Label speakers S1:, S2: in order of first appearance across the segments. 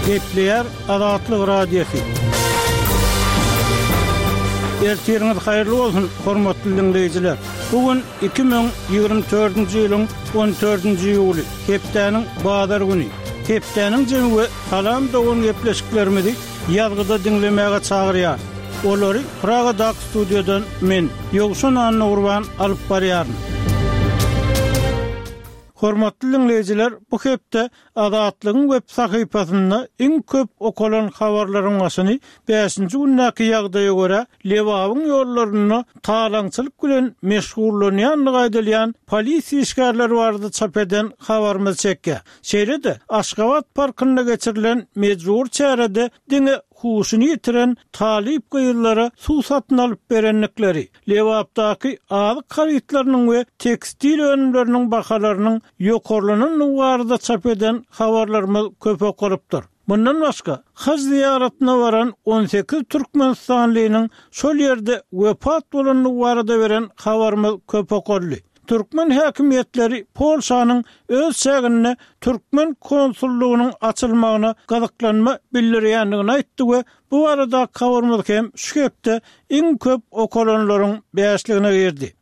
S1: Gepleyer Azatlyk Radiosu. Ertiriniz hayırlı olsun, hormatly dinleyijiler. Bugün 2024-nji ýylyň 14-nji ýuly, hepdeniň bazar güni. Hepdeniň jemgy salam dogun gepleşiklerimizi ýazgyda dinlemäge çagyrýar. Olary Pragadak studiodan men Ýogşan Anna Urban alyp barýaryn. Hormatly dinleyijiler, bu hepde Azatlygyň web sahypasynda iň köp okulan habarlaryň başyny 5-nji günnäki ýagdaýa görä Lewabyň ýollaryny talaňçylyk bilen meşgullanýanlygy aýdylýan polisiýa işgärleri barada çap eden habarymyz çekkä. Şeýlede Aşgabat parkynda geçirilen mejbur çärede diňe huşuny ýitiren talip gyýyllara suw satyn alyp berenlikleri, Lewapdaky azyk haritlarynyň we tekstil önümleriniň bahalarynyň ýokarlanynyň barada çap eden habarlarymyz köp okulypdyr. Bundan başga, haj ziyaratına varan 18 Türkmenistanlynyň şol ýerde wepat bolanyny barada beren habarymyz köp okurly. Türkmen häkimetleri Polşanyň öz şäherine Türkmen konsullugynyň açylmagyna gazaklanma bildirýändigini aýtdy we bu arada habarymyz hem şu hepde iň köp okulanlaryň beýasligine girdi.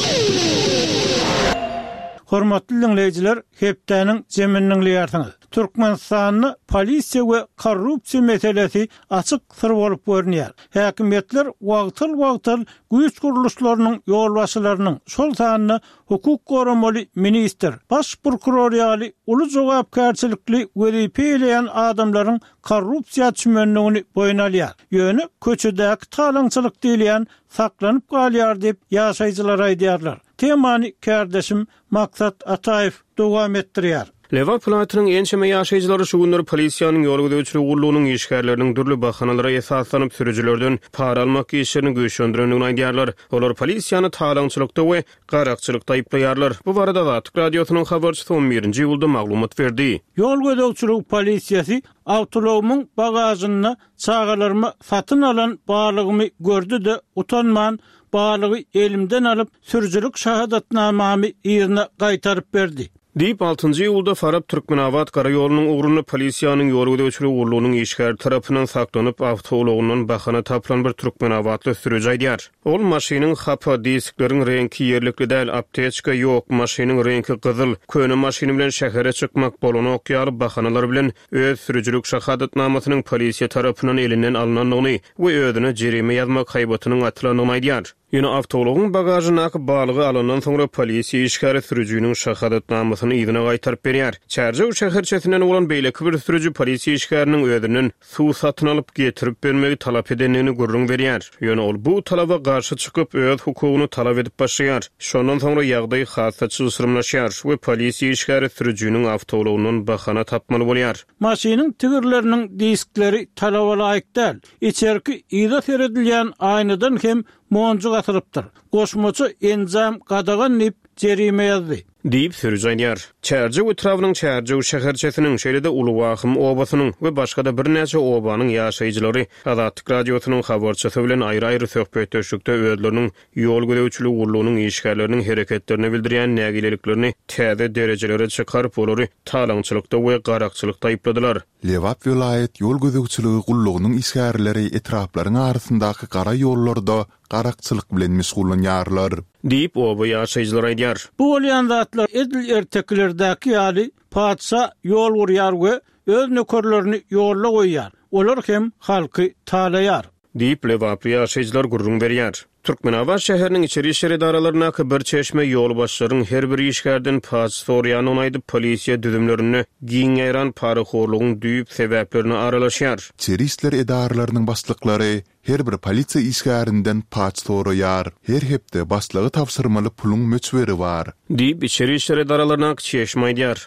S1: Hormatly dinleyijiler, hepdeniň jeminiň ýartyňyz. Türkmenistanyň polisiýa we korrupsiýa meselesi açyk sır bolup görünýär. Häkimetler wagtyl güýç guruluşlarynyň ýolbaşçylarynyň şol sanyny hukuk goramaly minister, baş prokuror ýaly uly jogapkärçilikli wezipe bilen adamlaryň korrupsiýa çümenligini boyun alýar. Ýöne köçedäki talaňçylyk diýilýän saklanyp galýar diýip ýaşaýjylar aýdýarlar. Temany kardeşim Maksat Ataev dowam etdirýär.
S2: Lewap platynyň ençeme ýaşaýjylary şu günler polisiýanyň ýol gödäwçiligi gurulunyň işgärleriniň dürli bahanalary esaslanyp sürüjilerden para almak işlerini göýşendirendigini aýdýarlar. Olar polisiýany talaňçylykda we garakçylykda aýplaýarlar. Bu barada Azatlyk radiosynyň habarçysy 11-nji ýylda maglumat berdi.
S1: Ýol gödäwçiligi polisiýasy awtolowumyň bagazyny çağalarmy satyn alan balygymy gördü-de utanman balygy elimden alyp sürüjilik şahadatnamamy ýerine gaýtaryp berdi.
S2: Deyip 6-njy ýylda Farab Türkmenawat garaýolunyň ugruna polisiýanyň ýol gödäwçiligi gurulunyň işgär tarapyndan saklanyp awtolowundan bahana tapılan bir Türkmenawatly sürüji aýdýar. Ol maşynyň hapa diskleriň rengi ýerlikli däl, apteczka ýok, maşynyň rengi gyzyl, köne maşyny bilen şäherä çykmak bolany okýar bahanalar bilen öz sürüjilik şahadatnamasynyň polisiýa tarapyndan elinden alynanyny we özüne jerime ýazmak haýbatynyň atlanyny aýdýar. Ýöne awtolowuň bagazyny balygy alandan soňra polisiýa işgäri sürüjiniň şahadatnamasyny ýygyna gaýtaryp berýär. Çärjew şäherçesinden bolan beýleki bir sürüji polisiýa işgäriniň özünden suw satyn alyp getirip bermegi talap edenini gurrun berýär. Ýöne ol bu talaba garşy çykyp öz hukugyny talap edip başlaýar. Şondan soňra ýagdaý hasatçy ısrymlaşýar we polisiýa işgäri sürüjiniň awtolowundan bahana tapmaly bolýar.
S1: Maşynyň tigirleriniň diskleri talaba laýyk däl. İçerki ýyda seredilýän aýnadan hem monjuk atılıptır. Goşmaçy enzam gadagan nip jerime ýazdy.
S2: Deyip sürüji aýdýar. Çärjew etrawynyň Çärjew şäherçesiniň şeýlede Ulubahym obasynyň we başga-da bir näçe obanyň ýaşaýjylary Azatlyk radiosynyň habarçysy bilen aýry-aýry söhbetleşikde özleriniň ýol gödäwçiligi gurulunyň işgärleriniň hereketlerini bildirýän nägileliklerini täze derejelere çykaryp olary talaňçylykda we garakçylykda aýpladylar.
S3: Lewap vilayet ýol gödäwçiligi gurulunyň işgärleri etraplaryň arasyndaky gara ýollarda garakçylyk bilen meşgullanýarlar.
S2: Deyip oba ýaşaýjylar aýdýar.
S1: Bu bolýan zatlar edil erteklerdäki ýaly padşa ýol gurýar we öz nökerlerini ýolla goýýar. Olar hem halky talaýar.
S2: Deyip Lewap ýaşaýjylar gurrun berýär. Türkmenawat şäheriniň içeri işler edaralaryna bir çeşme ýol başlaryň her bir işgärden pas sorýany onaýdyp polisiýa düzümlerini giňeýran paraxorlugyň düýüp sebäplerini aralaşýar.
S3: İçeri işler edaralarynyň başlyklary her bir polisiýa işgärinden pas soraýar. Her hepde başlygy tapşyrmaly puluň möçberi bar.
S2: Deyip içeri işler edaralarına çeşme aýdýar.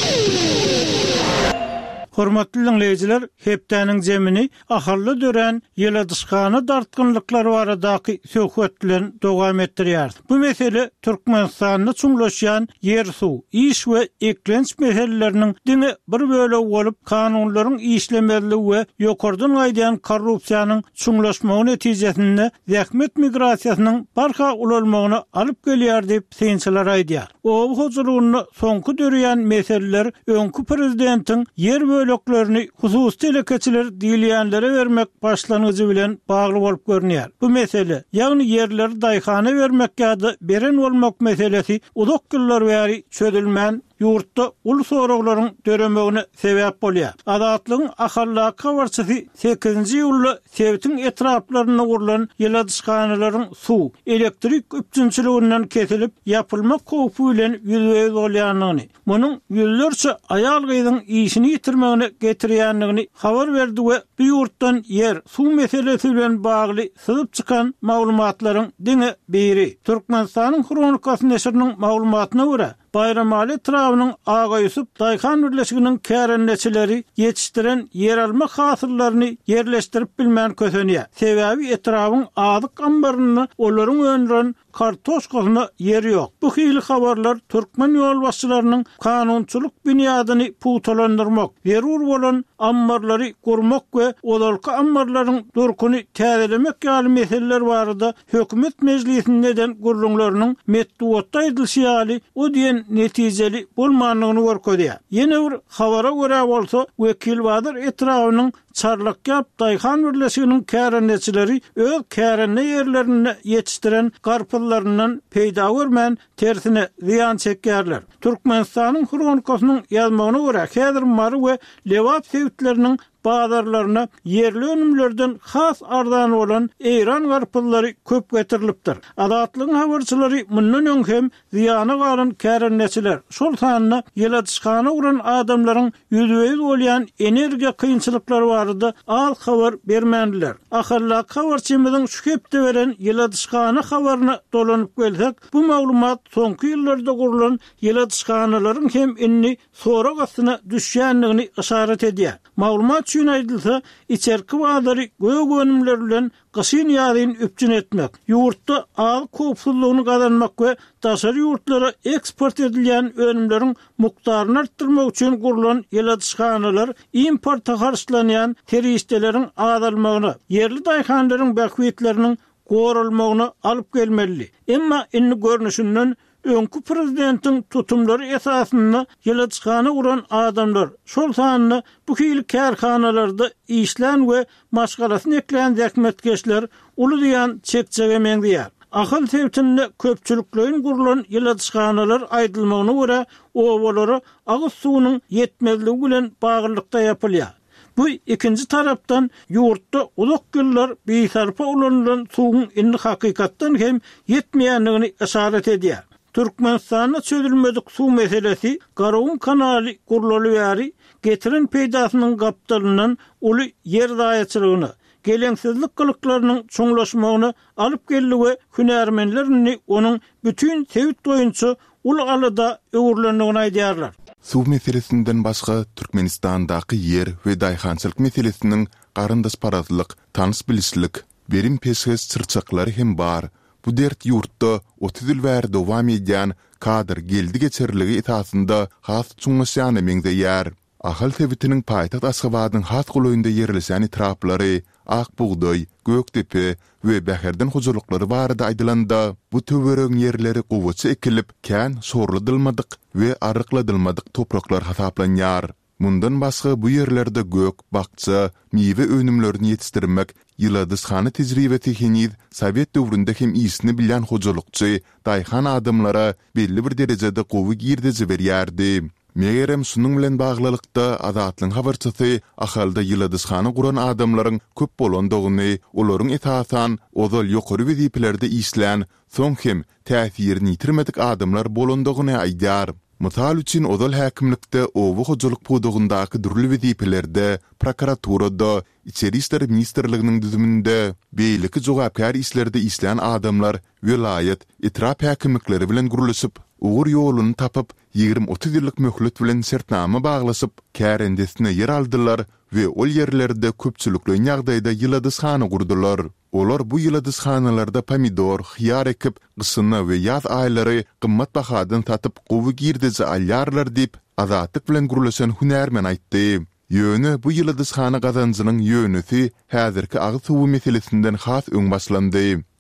S1: Hormatly dinleyijiler, hepdeniň jemini ahyrly dören ýyladyşgany dartgynlyklary baradaky söhbet bilen dowam etdirýär. Bu mesele Türkmenistanyny çuňlaşýan ýer suw, iş we eklenç meseleleriniň diňe bir böle bolup kanunlaryň işlemezligi we ýokardan aýdýan korrupsiýanyň çuňlaşmagy netijesinde zähmet migrasiýasynyň barha ulalmagyna alyp gelýär diýip synçylar aýdýar. O huzurlugyny soňky dörýän meseleler öňkü prezidentiň ýer köýleklerini hususy telekeçiler diýilýänlere bermek başlanyjy bilen bagly bolup görünýär. Bu mesele, ýagny yerleri daýhana bermek ýa-da beren bolmak meselesi uzak ýyllar bäri çözülmän ýurtda ulu soraglaryň döremegine sebäp bolýar. Adatlygyň ahalla kawarçysy 8-nji ýylda Sebitiň etraplaryna gurulan ýyladyşkanylaryň suw, elektrik üpçünçiliginden kesilip ýapylmak howpy bilen ýüzüge bolýanyny, munyň ýüllerçe aýal gyzyň işini ýitirmegine getirýänligini habar berdi we bu ýurtdan yer, suw meselesi bilen bagly syzyp çykan maglumatlaryň diňe biri. Türkmenistanyň Kronikasy neşriniň maglumatyna görä, Bayramali Trawynyň Aga Ýusup Daýhan birleşiginiň kärenneçileri ýetişdiren yer alma hasıllaryny yerleşdirip bilmän kösenýär. Sebäbi etrawyň azyk ambaryny olaryň öňünden kartoşkasyna yer ýok. Bu hili habarlar türkmen ýolbaşçylarynyň kanunçylyk büniýadyny putalandyrmak, zerur bolan ambarlary gurmak we olarky ambarlaryň durkuny täzelemek ýaly meseleler barada hökümet meclisinden gurulmaklarynyň metduatda edilýäli o diýen netijeli bolmanlygyny görkezýär. Ýene bir habara görä bolsa, Wekil Badyr etrawynyň çarlak ýap Daýhan birleşiginiň kärenneçileri öz kärenne ýerlerini ýetişdiren garpylaryndan peýda görmän tersine ziýan çekýärler. Türkmenistanyň Kronikasynyň ýazmagyna görä, häzir mary we lewap sebitleriniň bazarlaryna yerli önümlerden has ardan olan eýran garpyllary köp getirilipdir. Adatlygyň habarçylary mundan öň hem ziýana galan kärenneçiler şol sanyna ýyladyşkana uran adamlaryň ýüzüge bolýan energiýa kynçylyklary barada al habar bermändiler. Ahalla habarçymyzyň şu hepde beren ýyladyşkana habaryna dolanyp gelsek, bu maglumat soňky ýyllarda gurulan ýyladyşkanalaryň hem inni sorak astyna düşýänligini işaret edýär. Maglumat şunu aýdylsa, içerki bazary göýe önümler bilen gysyn ýadyny üpçün etmek, ýurtda al kopsuzlygyny gazanmak we daşary ýurtlara eksport edilýän önümleriň mukdaryny artdyrmak üçin gurulan ýyladyşkanalar importa garşylanýan terişdeleriň azalmagyna, yerli daýhanlaryň bähwetleriniň gorulmagyna alyp gelmeli. Emma inni görnüşinden öňkü prezidentiň tutumlary esasyny ýyladyşkana uran adamlar şol sanyny bu hili kärhanalarda işlän we maşgalasyny ekleýän zähmetkeşler uly diýen çekçege meňdiýär. Ahal sebitinde köpçülüklerin gurulan ýyladyşkanalar aýdylmagyna görä, owalara agyz suwunyň ýetmezligi bilen bagyrlykda ýapylýar. Bu ikinci tarapdan ýurtda uzak ýyllar beýsarpa ulanylan suwuň indi hakykatdan hem ýetmeýänligini işaret edýär. Türkmenistanyň çözülmedik suw meselesi Garawun kanaly gurulaly bäri getiren peýdasynyň gapdalynyň uly yer daýaçylygyny, geleňsizlik gylyklarynyň çoňlaşmagyny alyp geldi we hünärmenlerini onuň bütün sebit boýunça uly alada öwürlendigini aýdýarlar.
S3: Suw meselesinden başga Türkmenistandaky yer we daýhançylyk meselesiniň garyndaş paratlyk, tanys bilislik, berim peşges çyrçaklary hem bar. Bu dert ýurtda 30 ýyl bäri dowam edýän kadr geldi geçerligi etasynda has çuňlaşýany meňdeýär. Ahal sebitiniň paýtaht Aşgabatyň has goýunda ýerleşen etraplary, Akbuğdoy, Göktepe we Bäherden hojalyklary barada aýdylanda, bu töwereň ýerleri gowwaça ekilip, kän sorladylmadyk we arykladylmadyk topraklar hasaplanýar. Mundan başga bu ýerlerde gök, bakça, miwe önümlerini ýetişdirmek ýyladyşkana tejribeti heniz Sowet döwründe hem isini bilýän hojalykçy daýhan adamlara belli bir derejede gowy girdizi berýärdi. Megerem şunun bilen baglylykda Azatlyň habarçysy ahalda ýyladyşkana guran adamlaryň köp bolandygyny, olaryň etasan ozal ýokary wezipelerde işlän, soň hem täsirini ýitirmedik adamlar bolandygyny aýdýar. Misal üçin ozal häkimlikde owu hojalyk pudugundaky dürli wezipelerde, prokuraturada, İçeri işler ministerliginiň düzüminde beýleki jogapkar işlerde işlän adamlar vilayet, etrap häkimlikleri bilen guruluşyp, ugur ýoluny tapyp 20-30 ýyllyk möhlet bilen sertnama baglasyp, kärendesine yer aldylar we ol ýerlerde köpçülükli ýagdaýda ýyladyşkana gurdular. Olar bu ýyladyşkanalarda pomidor, hyýar ekip, gysyna we ýaz aýlary gymmat bahadan satyp gowy girdizi alýarlar diýip azatlyk bilen gurulaşan hünärmen aýtdy. Ýöne bu ýyladyşkana gazanjynyň ýönüsi häzirki agyz suwu meselesinden has öň başlandy.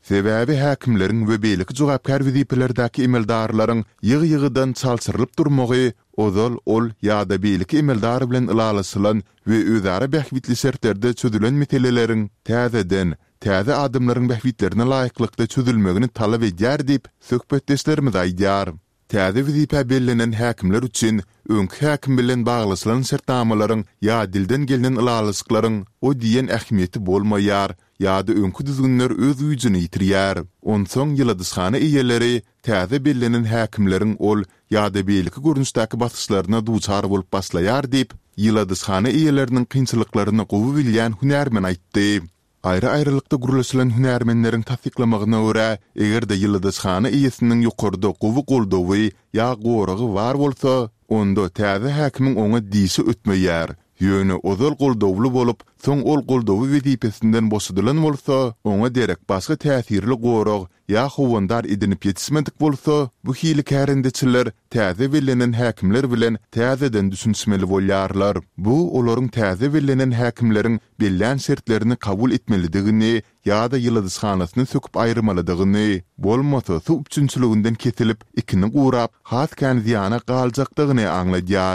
S3: Sebäbi häkimleriň we beýleki jogapkar wezipelerdäki emeldarlaryň ýygy-ýygydan çalsyrylyp durmagy, ozal ol ýa-da beýleki emeldar bilen ılalysylan we özara bähwitli sertlerde çözülen meseleleriň täze adamlaryň bähwitlerine laýyklykda çözülmegini talap edýär diýip söhbetdeşlerimiz aýdýar. Täze wezipe bellenen häkimler üçin öňkü häkim bilen baglysylan sertnamalaryň ýa dilden gelenen ılalyslyklaryň o diýen ähmiýeti bolmaýar. ýa-da öňkü düzgünler öz güýjini ýitirýär. Onsoň ýyldysxana eýeleri täze bellenen häkimleriň ol ýa-da beýleki görnüşdäki basyşlaryna duçar bolup başlaýar diýip ýyldysxana eýeleriniň kynçylyklaryny gowy bilýän hünärmen aýtdy. Aýry-aýrylykda gurulýan hünärmenleriň tasdiklamagyna görä, egerde ýyldysxana eýesiniň ýokarda gowy goldawy ýa goragy bar bolsa, onda täze häkimiň oňa diýişi ötmeýär. Ýöne ozal goldowly bolup, soň ol goldowy wezipesinden boşadylan bolsa, oňa derek başga täsirli gorag ýa howandar edinip ýetişmedik bolsa, bu hili kärendeçiler täze bellenen häkimler bilen täzeden düşünmeli bolýarlar. Bu olaryň täze bellenen häkimleriň belän şertlerini kabul etmelidigini ýa-da ýyldysxanasyny söküp aýrmalydygyny, bolmasa su üçünçüliginden kesilip ikini gurap, has kan ziýana galjakdygyny aňlaýar.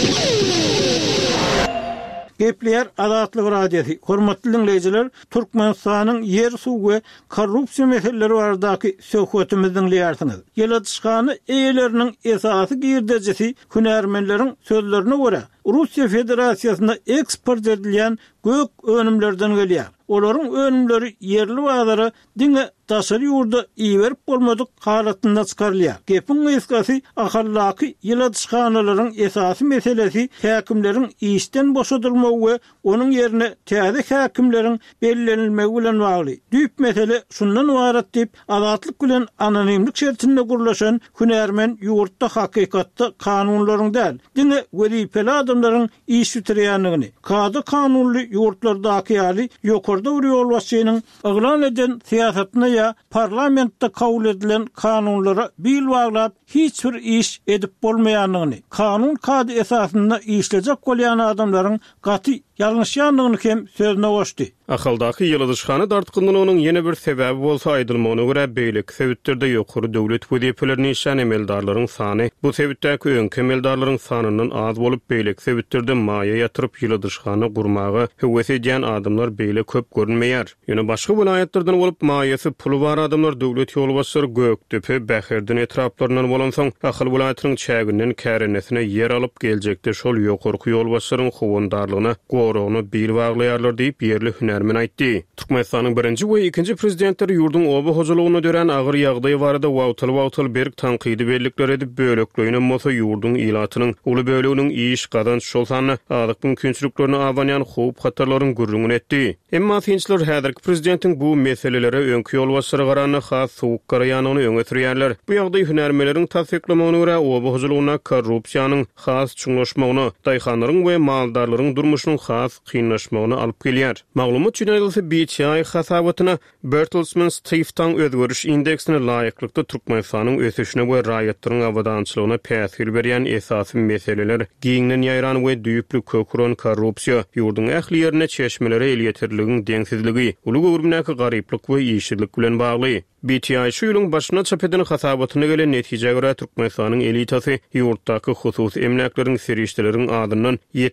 S1: Gepler Adatlyk radiosi. Hormatly dinleyijiler, Türkmenistanyň yer suw we korrupsiýa meseleleri baradaky söhbetimizi dinleýärsiňiz. Ýyldysxana eýeleriniň esasy girdejisi hünärmenleriň sözlerine görä, Russiýa Federasiýasyna eksport edilýän gök önümlerden gelýär. Olaryň önümleri yerli bazara diňe taşary ýurda iýerip bolmadyk halatynda çykarylýar. Gepin ýysgasy ahallaky ýyldysxanalaryň esasy meselesi häkimleriň işden boşadylmagy we onuň ýerine täze häkimleriň bellenilmegi bilen bagly. Düýp mesele şundan ibaret diýip azatlyk bilen anonimlik şertinde gurulaşan hünärmen ýurtda hakykatda kanunlaryň däl, diňe wezipeli adamlaryň iş ýitirýänligini, kady kanunly ýurtlardaky ýaly ýokarda ýol başçynyň aglan eden siýasatyna ýa parlamentde kabul edilen kanunlara bil baglap hiç bir iş edip bolmaýanlygyny, kanun kady esasynda işlejek bolýan adamlaryň gaty ýalňyşýanlygyny hem sözüne goşdy.
S2: Ahaldaky ýyldysxana dartgynlygynyň ýene bir sebäbi bolsa aýdylmagyna görä beýlik sebäplerde ýokary döwlet wezipeleriniň işan emeldarlaryň sany bu sebäpdäki öňkü emeldarlaryň sanynyň az bolup beýlik sebäplerde maýa ýatyryp ýyldysxana gurmagy höwes edýän adamlar beýle köp görünmeýär. Ýöne başga vilayetlerden bolup maýasy puly bar adamlar döwlet ýolbaşçylary Göktepe, Bäherden etraplaryndan bolan soň ahal vilayatynyň çäginden kärenesine ýer alyp geljekde şol ýokarky ýolbaşçylaryň howandarlygyna goragny bil baglaýarlar diýip ýerli hünärmen aýtdy. Türkmenistanyň birinji we ikinji prezidentleri ýurdun oba hojalygyna dören agyr ýagdaý barada wagtal berk tanqidi bellikler edip bölekleýine mosa ýurdun ilatynyň uly böleginiň iş gadan şol sany adyk mümkinçiliklerini awanýan howp hatarlaryň gürrüňini etdi. Emma tinçler häzirki prezidentiň bu meselelere öňkü ýolbaşçylary garany has sowuk garaýanyny öňe sürýärler. Bu ýagdaý hünärmeleriň tasdiklamagyna görä oba hojalygyna korrupsiýanyň has çuňlaşmagyna, daýhanlaryň we maldarlaryň durmuşynyň has kynlaşmagyna alyp gelýär. Maglumat ýönelisy BTI hasabatyna Bertelsmann Stiftung özgörüş indeksine laýyklykda Türkmenistanyň ösüşine we raýatlaryň awadançylygyna päsir berýän esasy meseleler giňden ýaýran we düýüplük köküren korrupsiýa, ýurdun ähli ýerine çeşmelere el ýetirligiň deňsizligi, uly gowrumnaky garyplyk we ýyşylyk bilen bagly. BTI şu ýylyň başyna çap eden hasabatyna gelen netije görä Türkmenistanyň elitasy ýurtdaky hususy emlaklaryň serişdeleriň adyndan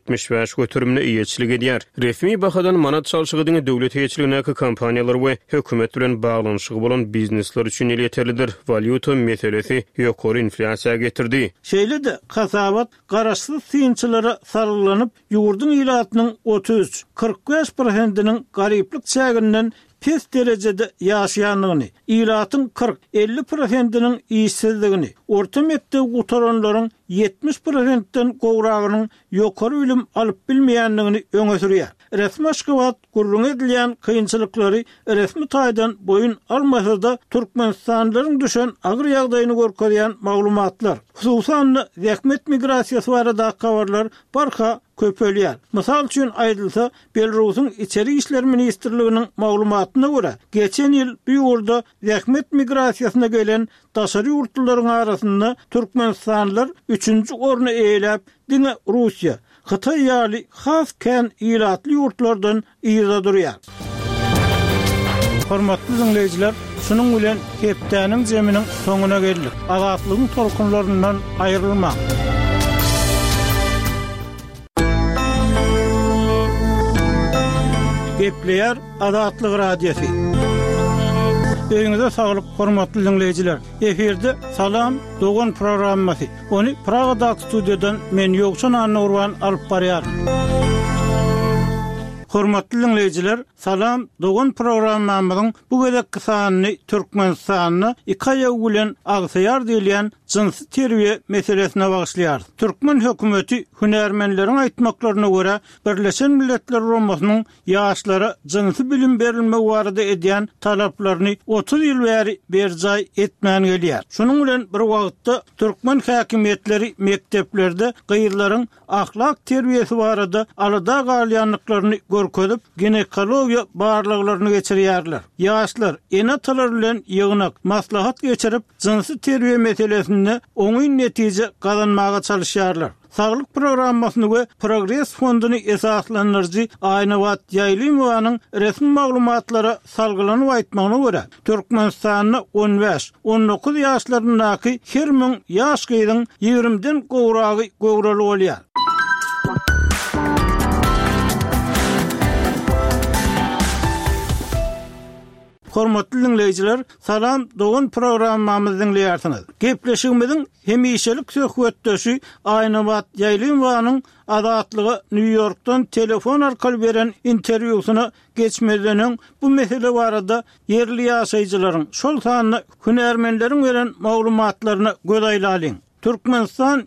S2: 75 götürümine iýetçilik edýär. Resmi bahadan manat çalşygydyň döwlet heýetçiligindäki kompaniýalar we hökümet bilen baglanyşygy bolan biznesler üçin ýeterlidir. Valyuta meselesi ýokary inflasiýa getirdi.
S1: Şeýle de hasabat garaşsyz synçylara sarylanyp ýurdun ilatynyň 30-45%-iniň garyplyk çäginden pes derecede ýaşaýanlygyny, ilatyň 40-50%-iniň işsizligini, orta mekdep gutaranlaryň 70%-den gowragynyň ýokary bilim alyp bilmeýänligini öňe sürýär. Resmi aşgabat gurrun edilýän kynçylyklary resmi taýdan boyun almasa-da Türkmenistanlylaryň düşen agyr ýagdaýyny görkezýän maglumatlar, hususan zähmet migrasiýasy barada habarlar barha köpelýär. Mysal üçin aýdylsa, Belarusyň içeri işler ministrliginiň maglumatyna görä, geçen ýyl bu ýurda zähmet migrasiýasyna gelen daşary ýurtlaryň arasynda Türkmenistanlylar 3-nji orny eýläp, diňe Russiýa, Xitay ýaly has kän ilatly ýurtlardan ýyza durýar. Hormatly dinleyijiler, Şunun bilen hepdäniň jeminiň soňuna geldik. Azatlygyň tolkunlaryndan aýrylmak. Gepleýär Azatlyk radiosu. Öňüňizde saglyk, hormatly dinleýijiler. Eferde Salam Dogan programmasy. Ony Pragada studiýadan men Ýogşan Anurwan alyp barýar. Hormatly dinleýijiler, Salam Dogan programmamyzyň bu gedekki sanyny Türkmenistanyny 2 aýag bilen agsaýar diýilen jinsy terbiýe meselesine bagşlaýar. Türkmen hökümeti hünärmenleriň aýtmaklaryna görä Birleşen Milletler Romasynyň ýaşlara jinsy bilim berilme barada edýän talaplaryny 30 ýyl bäri berjay etmän gelýär. Şunuň bilen bir wagtda Türkmen häkimetleri mekteplerde gyýylaryň ahlak terbiýesi barada alada galýanlyklaryny görkezip ginekologiýa barlyklaryny geçirýärler. Ýaşlar enatalar bilen ýygnak maslahat geçirip jinsy terbiýe meselesinde oňy netije gazanmaga çalışýarlar. Saglyk programmasyny we Progress fonduny esaslandyrjy Aynawat Ýaýlymowanyň resmi maglumatlary salgylanyp aýtmagyna görä, Türkmenistanyň 15-19 ýaşlarynyňky her 1000 ýaş gyýdyň 20den gowragy gowraly bolýar. Hormatly dinleýijiler, Salam Dogan programmamyzy dinleýärsiňiz. Gepleşigimiziň hemişelik söhbetdeşi Aynawat Ýaýlymowanyň Azatlyga New Yorkdan telefon arkaly beren interwýusyna geçmeden bu mesele barada yerli ýaşaýjylaryň şol sanyny hünärmenleriň beren maglumatlaryna göz aýlalyň. Türkmenistan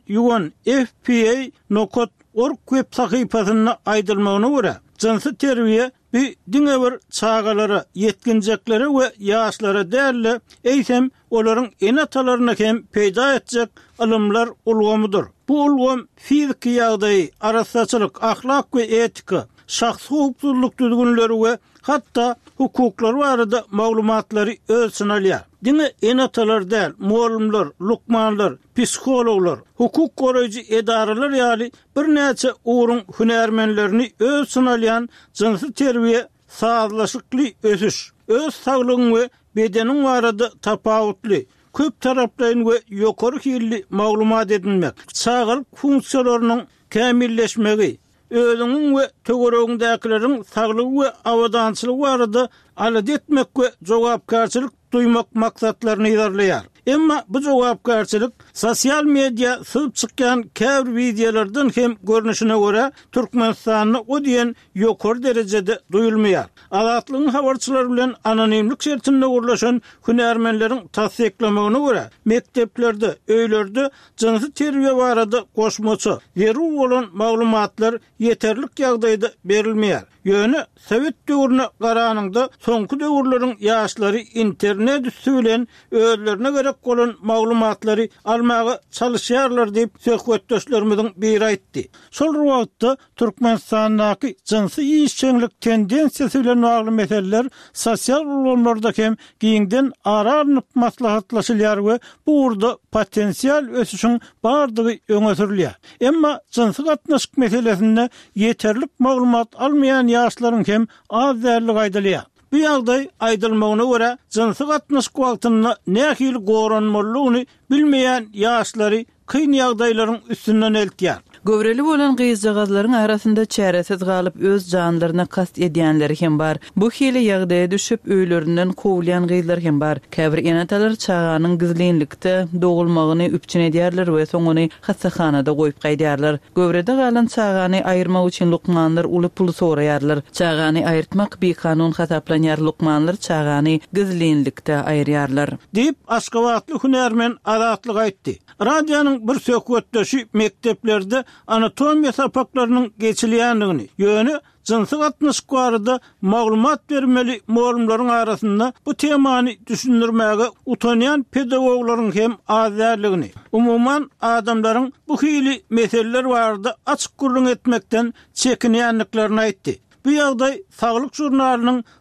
S1: UNFPA.org web sahypasyna aýdylmagyna görä, jinsy terbiýe bir diňe bir çağalara, yetkinjekleri we ýaşlara däli eýsem olaryň enatalaryna hem peýda etjek alymlar ulgamydyr. Bu ulgam fiziki ýagdaý, arasaçylyk, ahlak we etika, şahsy hukukçylyk düzgünleri we hatda hukuklar barada maglumatlary ölçün alýar. Diňe enatalar däl, muallimler, lukmanlar, psikologlar, hukuk goraýjy edaralar ýaly bir näçe ugrun hünärmenlerini ölçün alýan jinsy terbiýe sağlaşykly ösüş, öz saglygyň we bedeniň barada tapawutly, köp taraplaryň we ýokary hilli maglumat edilmek, sağlyk funksiýonlarynyň kämilleşmegi, özüňiň we töweregiňdäkilerin saglygy we awadançylygy barada alad etmek we jogapkarçylyk duymak maksatlaryny ýerleýär. Emma bu jogapkarçylyk sosial media syp çykýan käbir videolardan hem görnüşine görä Türkmenistanyny o diýen ýokary derejede duyulmaýar. Azatlygyň habarçylary bilen anonimlik şertinde gurlaşan hünärmenleriň tasdiklamagyna görä mekteplerde, öýlerde jinsy terbiýe barada goşmaçy, zerur bolan maglumatlar ýeterlik ýagdaýda berilmeýär. Ýöne Sowet döwrüne garanyňda soňky döwürleriň ýaşlary internet üstü bilen özlerine gerek bolan maglumatlary almagy çalışýarlar diýip söhbetdeşlerimiziň biri aýtdy. Şol wagtda Türkmenistandaky jinsy ýeşçilik tendensiýasy bilen bagly meseleler sosial ulanlarda hem giňden aranyp maslahatlaşylýar we bu urda potensial ösüşiň bardygy öňe sürilýär. Emma jinsy gatnaşyk meselesinde ýeterlik maglumat almaýan ýaşlaryň hem az därligi aýdylýar. Bu ýagdaý aýdylmagyna görä jinsy gatnaşyk wagtyny nähili goranmalygyny bilmeýän ýaşlary kyn ýagdaýlaryň üstünden eltýär.
S4: Gövreli bolan gyýjagaslaryň arasynda çäresiz galyp öz janlaryna kast edýänleri hem bar. Bu hili ýagdaýa düşüp öýlerinden kowlayan gyýlar hem bar. Käbir enatalar çağanyň gizlenlikde dogulmagyny üpçün edýärler we soňuny hastahanada goýup gaýdýarlar. Gövrede galan çağany aýyrmak üçin lukmanlar uly pul soraýarlar. Çağany aýyrtmak bir kanun hasaplanýar, lukmanlar çağany gizlenlikde aýyrýarlar.
S1: Diýip Aşgabatly hünärmen Azatlyk aýtdy. Radionyň bir söhbetdeşi mekteplerde anatomiya sapaklarynyň geçilýändigini, ýöne jinsy gatnaşyk barada maglumat bermeli muallimlaryň arasynda bu temany düşündirmäge utanýan pedagoglaryň hem azarlygini, umuman adamlaryň bu hili meseleler barada açyk gurrun etmekden çekinýänliklaryny aýtdy. Bu ýagdaý Saglyk jurnalynyň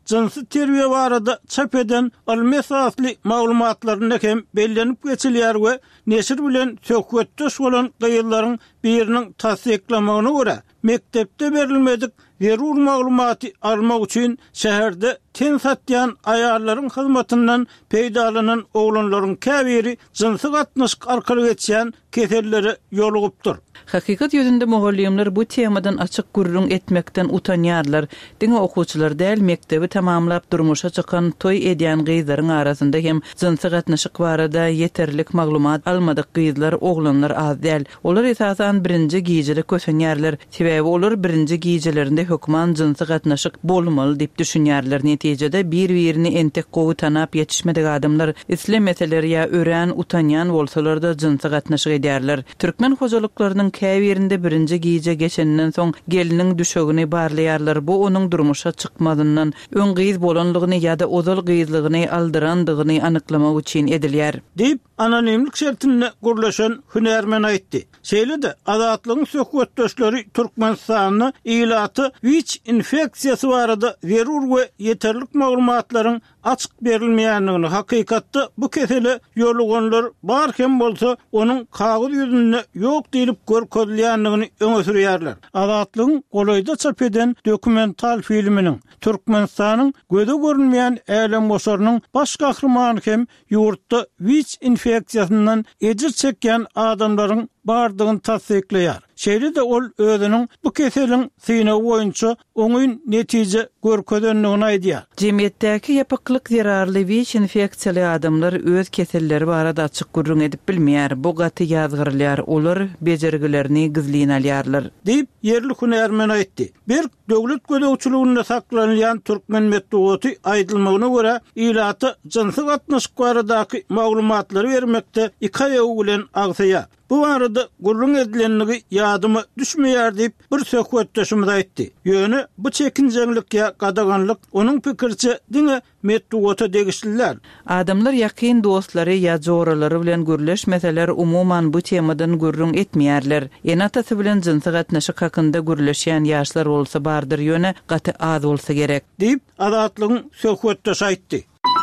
S1: cinsy terbiýe barada çap eden ilmi esasly maglumatlaryny hem bellenip geçilýär we neşir bilen söhbetdeş bolan gaýyllaryň biriniň tasdiklamagyna görä mektepde berilmedik zerur maglumaty almak üçin şäherde ten satýan aýallaryň hyzmatyndan peýdalanan oglanlaryň käbiri cinsy gatnaşyk arkaly geçýän keselleri ýolugypdyr.
S4: Hakikat ýüzünde mugallimler bu temadan açyk gurrun etmekden utanýarlar. Diňe okuwçylar däl mektebi tamamlap durmuşa çykan toy edýän gyzlaryň arasynda hem cinsy gatnaşyk barada yeterlik maglumat almadyk gyzlar, oglanlar az däl. Olar esasan birinji giýjide kösenýärler. Sebäbi olar birinji giýjilerinde hökman cinsy gatnaşyk bolmaly diýip düşünýärler. Netijede bir-birini entek gowy tanap ýetişmedik adamlar isle meseleleri ýa ören utanýan bolsalar da cinsy gatnaşyk edýärler. Türkmen hojalyklarynyň käbirinde birinji giýje geçenden soň geliniň düşegini barlaýarlar. Bu onuň durmuşa çykmadyndan öň gyz bolanlygyny ýa-da ozal gyzlygyny aldyrandygyny anyklamak üçin edilýär.
S1: Diýip anonimlik şertinde gurlaşan hünermen aýtdy. Şeýle-de azatlygyň söhbetdeşleri Türkmenistanyň ilaty WIC infeksiýasy barada zerur we yeterlik maglumatlaryň açyk berilmeýändigini hakykatda bu kesele ýoluganlar bar hem bolsa onuň kagyd ýüzünde ýok diýilip görkezilýändigini öňe sürýärler. Azatlygyň golayda çap eden dokumental filminiň Türkmenistanyň göze görünmeýän elem boşarynyň baş gahrymany hem ýurtda WIC infeksiýasyndan ejir çekýän adamlaryň bardygyny tasdikleýär. Şeýle-de ol özüniň bu keseliň syna boýunça oňyn netije görkezenligini aýdýar.
S4: Jemgyýetdäki ýapyklyk zerarly WIC infeksiýaly adamlar öz keselleri barada açyk gurrun edip bilmeýär. Bu gaty ýazgyrylýar. Olar bejergilerini gizlin alýarlar.
S1: Diýip yerli hünermen aýtdy. Bir döwlet gödäwçiliginde saklanýan türkmen medeniýeti aýdylmagyna görä ilaty cinsy gatnaşyk baradaky maglumatlary bermekde iki aýagy bilen agsaýar. Bu arada gurrun edilenligi ýadyma düşmeýär diýip bir söhbetdeşimiz aýtdy. Ýöne bu çekinjelik ýa gadaganlyk onuň pikirçe diňe medeniýete degişliler.
S4: Adamlar ýakyn dostlary ýa joralary bilen gürleşmeseler umuman bu temadan gurrun etmeýärler. Enatasy bilen cinsy gatnaşyk hakynda gürleşýän ýaşlar bolsa bardyr, ýöne gaty az bolsa gerek
S1: diýip azatlygyň söhbetdeşi aýtdy.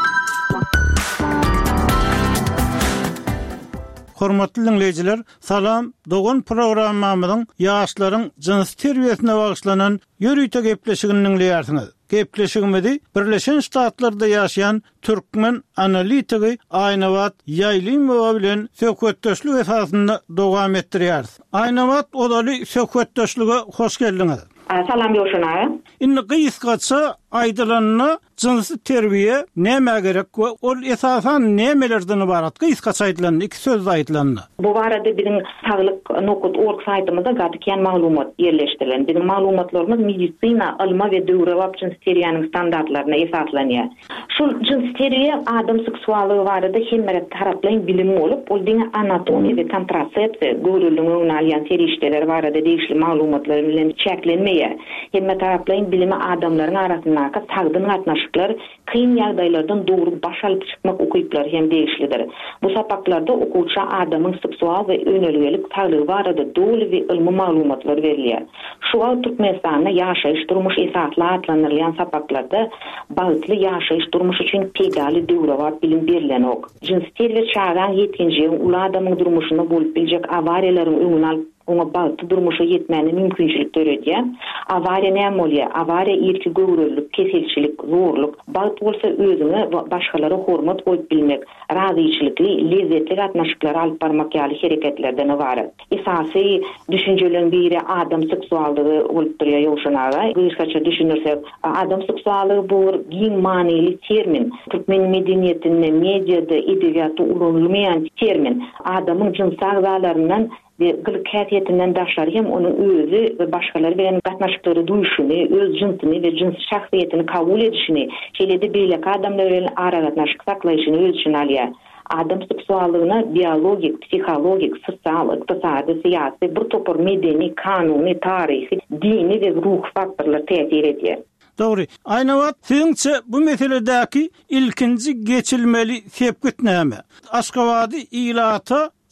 S1: Hormatly dinleyijiler, salam. Dogan programmamyzyň ýaşlaryň cinsy terbiýesine bagyşlanan ýörüýte gepleşigini dinleýärsiňiz. Gepleşigimizi Birleşen Ştatlarda ýaşaýan türkmen analitigi Aýnawat Ýaýlymowa bilen söhbetdeşlik esasynda dowam etdirýäris. Aýnawat odaly söhbetdeşlige hoş geldiňiz.
S5: Salam ýoşuna.
S1: Indi gysgaça aýdylanyna cinsy terbiýe näme gerek we ol esasan nämelerden ibarat? Gysgaça aýdylan iki söz aýdylan.
S5: Bu barada bizim saglyk.org saýtymyzda gatykyan maglumat ýerleşdirilen. Bizim maglumatlarymyz medisina, ilmi we döwrewap cinsy terbiýanyň standartlaryna esaslanýar. Şol cinsy terbiýe adam seksuallygy barada hemmet taraply bilim bolup, ol diňe anatomiýa we kontrasepsiýa görülýän ýa-da serişdeler barada degişli maglumatlar bilen çeklenmeýär. Hemmet taraply bilimi adamlaryň arasyndaky tagdyn gatnaşyklar kyn ýagdaýlardan dogry baş alyp çykmak okuýplar hem degişlidir. Bu sapaklarda okuwçy adamyň seksual we önelgelik taglygy barada dogry we ilmi maglumatlar berilýär. Şu wagt Türkmenistanda ýaşaýyş durmuş esasly atlanylýan sapaklarda bagtly ýaşaýyş durmuş üçin peýdali döwrewap bilim berilen ok. Cinsy terbiýe çağdan ýetginje ul adamyň durmuşyny bolup biljek awariýalaryň öňüni alyp ona bagtly durmuşa ýetmäni mümkinçilik töredýär. Awariýa näme bolýar? Awariýa irki göwrüllik, keselçilik, zorluk. Bagty bolsa özüňe başgalara hormat goýup bilmek, razyçylikly, lezzetli gatnaşyklar alyp barmak ýaly hereketlerden ibaret. Esasy düşünjelerin biri adam seksuallygy bolup durýar ýoşunaga. Gysgaça düşünürsek, adam seksuallygy bu giň manyly termin. Türkmen medeniýetinde, mediada, edebiýatda ulanylmaýan termin. Adamyň cinsy agzalaryndan ve gılık häsiýetinden daşlar hem onun özü ve başgaları bilen gatnaşyklary duýuşuny, öz jinsyny ve jins şahsiýetini kabul edişini, şeýle-de beýleki adamlar bilen ara gatnaşyk saklaýyşyny öz üçin alýar. Adam seksuallygyna biologik, psihologik, sosial, ykdysady, syýasy, bir topar medeni, kanuny, taryhy, dini we ruh faktorlar täsir edýär.
S1: Dogry. Aýnawat, siňçe bu meseledäki ilkinji geçilmeli sebep näme? Aşgabaty ilata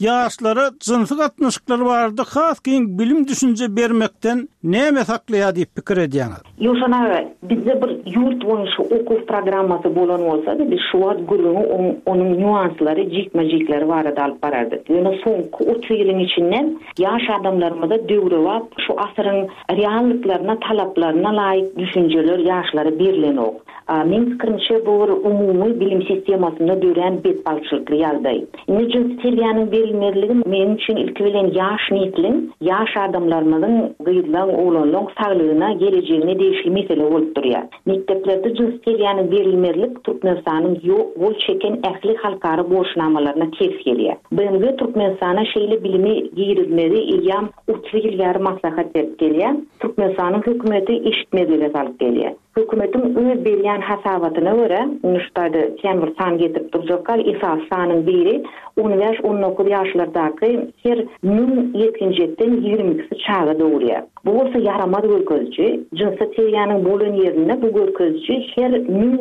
S1: yaşlara jynsy gatnaşyklar bardy, has giň bilim düşünje bermekden näme saklaýar diýip pikir edýäňiz?
S5: Yoşana bizde bir yurt boyunça okuw programmasy bolan bolsa, biz şu wagt guruluny onun nüanslary, jikma-jiklary barada alyp barardy. Ýöne soňky 30 ýylyň içinden ýaş adamlarymyza döwrewap şu asyryň reallyklaryna, talaplaryna laýyk düşünjeler ýaşlara berilenok. Men pikirimçe bu umumy bilim sistemasyna dören betbalçylykly ýagdaý. Jins terbiýanyň berilmezligi men üçin ilki bilen ýaş neslin, ýaş adamlarymyzyň gyýylan oğlanlaryň saglygyna, gelejegine değişli mesele bolup durýar. Mekteplerde jins terbiýanyň berilmezlik Türkmenistanyň ýol çeken ähli halkara boşnamalaryna kes gelýär. BMG Türkmenistana şeýle bilimi giýirilmeli ýa 30 ýyl ýary maslahat berip gelýär. Türkmenistanyň hökümeti eşitmezlige salyp gelýär. Hökümetin öz berýän hasabatyna görä, nuştady käm bir san getirip durjakal esas sanyň biri 15-19 ýaşlardaky her 17-den 22-si çağa döwürýär. Bu bolsa yaramaz görkezçi, jinsy terbiýanyň bolan ýerine bu görkezçi her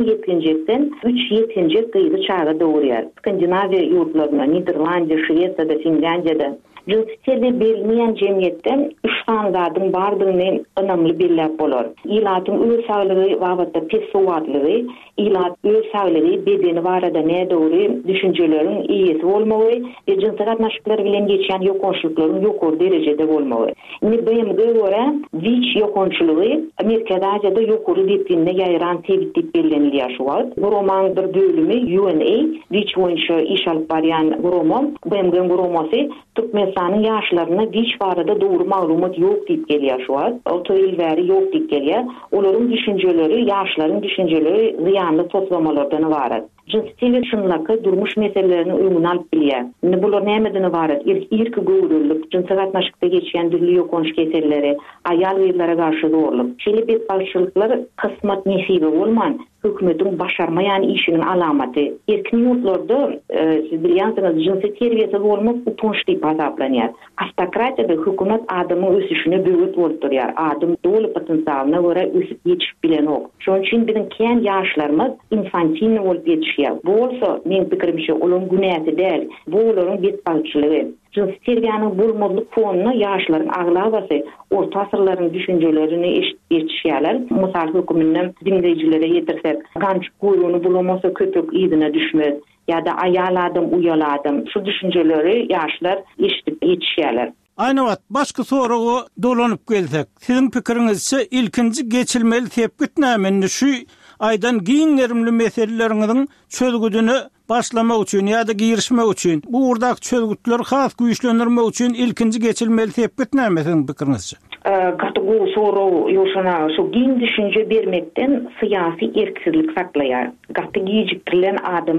S5: 17-den 3-7-nji gyýdy çağa döwürýär. Skandinawiýa ýurtlaryna, Niderlandiýa, Şwediýada, Finlandiýada jinsy terbiýe berilmeýän jemgyýetden 3 sanadyň bardygyny önemli belläp bolar. Ýylatyň öz saglygy wagtda pes sowatlygy, ýylat öz saglygy bedeni barada nädöwri düşünjeleriň iýesi bolmagy we jinsy gatnaşyklary bilen geçýän ýokonçlyklaryň ýokary derejede bolmagy. Indi BMG görä wiç ýokonçlygy Amerikada Aziýada ýokary depinne ýaýran tebit diýip bellenilýär şu wagt. Bu roman bir bölümi UNA wiç boýunça iş alyp barýan roman, BMG romasy Türkmenistanyň ýaşlaryna wiç barada dogry maglumat ýok diýip gelýär şu wagt. Otoýylbäri ýok diýip gelýär. Olaryň düşünjeleri, ýaşlaryň düşünjeleri ziyanly toplamalardan ibaret. Jinsy terbiýe durmuş meselelerini öňüne alyp bilýär. Indi bular nämeden ibaret? Irki göwrülük, jinsy gatnaşykda geçýän dürli ýokonç keselleri, aýal gyýlara garşy zorluk. Şeýle betbalçylyklar kysmat nesibi bolman, hökümetiň başarmaýan işiniň alamaty. Erkin ýurtlarda siz bilýänsiňiz, jinsy terbiýesi bolmak utanç diýip hasaplanýar. Автократияда hökümet adamyň ösüşine böwet bolup durýar. Adam doly potensialyna görä ösüp ýetişip bilenok. Şoň üçin biziň kän ýaşlarymyz infantil bolup ýetişýär. Bu bolsa men pikirimçe olaryň günäsi däl, bu olaryň betbalçylygy. Jinsy terbiýanyň bolmazlyk fonuna ýaşlaryň aglabasy, orta asyrlaryň düşünjelerini eşitýärler. Mysal hökümetiň dinleýijilere ýetirsek, ganç goýuny bulamasa köpek ýygyna düşmez. Ya da ayaladım, uyaladım. Şu düşünceleri yaşlar eşitip yetişýärler.
S1: Aynı wagt başka soragy dolanyp gelsek, sizin pikirinizçe ilkinji geçilmeli tepkit näme? Şu aydan giň erimli meseleleriňiň çözgüdüni başlamak üçin ya da girişmek üçin bu urdak çözgütleri has güýçlendirmek üçin ilkinji geçilmeli tepkit näme sizin pikirinizçe?
S5: Gatugu soru ýoşana şu giň düşünje bermekden syýasy erksizlik saklaýar. Gaty giýiktirilen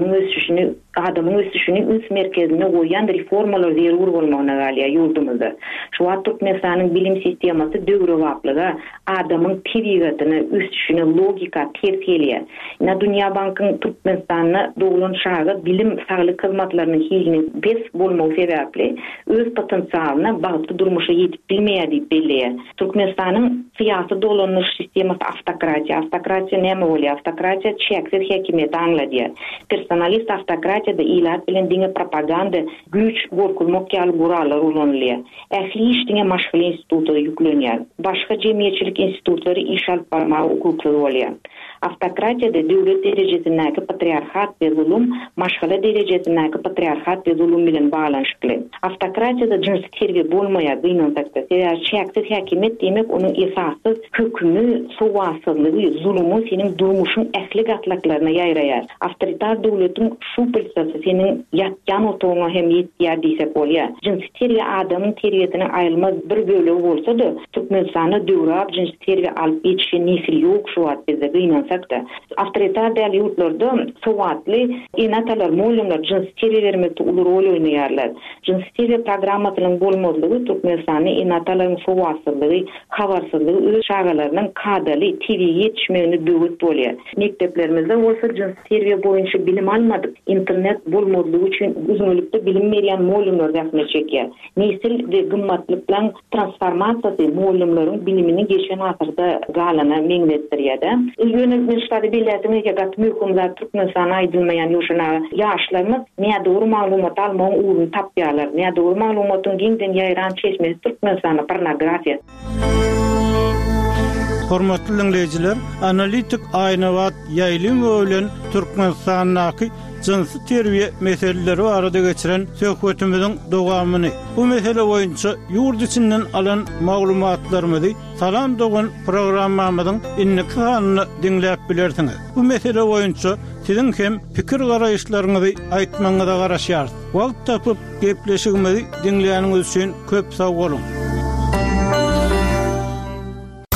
S5: adamyň ösüşini üns merkezine goýan reformalar zerur bolmagyna galýar ýurdumyzda. Şu wagt Türkmenistanyň bilim sistemasy döwrewaplyga adamyň tebigatyny, ösüşini logika tertgelýär. Na Dünýä bankyň Türkmenistanyna doglan şagy bilim saglyk hyzmatlarynyň hilini bes bolmagy sebäpli öz potensialyna bagty durmuşa ýetip bilmeýär diýip belleýär. Türkmenistanyň syýasy dolanyş sistemasy автократия näme bolýar? Автократия çeksiz häkimet aňladýar. Personalist автократияda ýylat bilen diňe propaganda, güýç, gorkulmak ýaly guralar ulanylýar. Ähli işdiňe maşgul institutlara ýüklenýär. Başga jemgyýetçilik institutlary iş alyp barmak hukukly bolýar. Автократияда döwlet derejesindäki patriarhat we zulüm, maşgala derejesindäki patriarhat we zulüm bilen baglanyşykly. Автократияda jinsy terbiýe bolmaýar, gynançakda. Çeksiz häkimet demek onuň esasy hökümü, sowasyzlygy, zulümi seniň durmuşyň ähli gatlaklaryna ýaýraýar. Awtoritar döwletiň şu pilsasy seniň ýatgan otagyna hem ýetýär diýsek bolýar. Jinsy terbiýe adamyň terbiýetiniň aýrylmaz bir bölegi bolsa-da, Türkmenistanyň döwrap jinsy terbiýe alyp ýetişen nesil ýok şu wagt bizde gynançakda. Awtoritar däl ýurtlarda sowatly enatalar, moýlumlar jinsy terbiýe bermekde uly rol oýnaýarlar. Jinsy terbiýe programmasynyň bolmazlygy Türkmenistanyň enatalaryň sowatsyzlygy, habarsyzlygy öz şagalarynyň kadaly terbiýe ýetişmegine böwet bolýar. Mekteplerimizde bolsa jinsy terbiýe boýunça bilim almadyk. İnternet bolmazlygy üçin uzunlukda bilim berýän moýlumlar rahmet çekýär. Nesil we gymmatlyk bilen transformasiýasy moýlumlaryň bilimini geçen asyrda galana meňzetdirýär. Ýöne Ştada biletine gat mümkünler Türkmenistan aydılmayan ýuşuna ýaşlarymyz ne doğru maglumat almaň uğrun tapýarlar. Ne doğru maglumatyň giňden ýaýran çeşmesi Türkmenistana pornografiýa.
S1: Hormatly dinleyijiler, analitik aýnawat ýaýlym ölen Türkmenistanyň jinsy terbiýe meseleleri arada geçiren söhbetimiziň dowamyny, bu mesele boýunça ýurt içinden alan maglumatlarymyzy Salam Dogan programmamyzyň inňeki sanyny dinläp bilersiňiz. Bu mesele boýunça siziň hem pikir garaýşlaryňyzy aýtmaňyza garaşýar. Wagt tapyp gepleşigimizi dinleýäniňiz üçin köp sag bolun.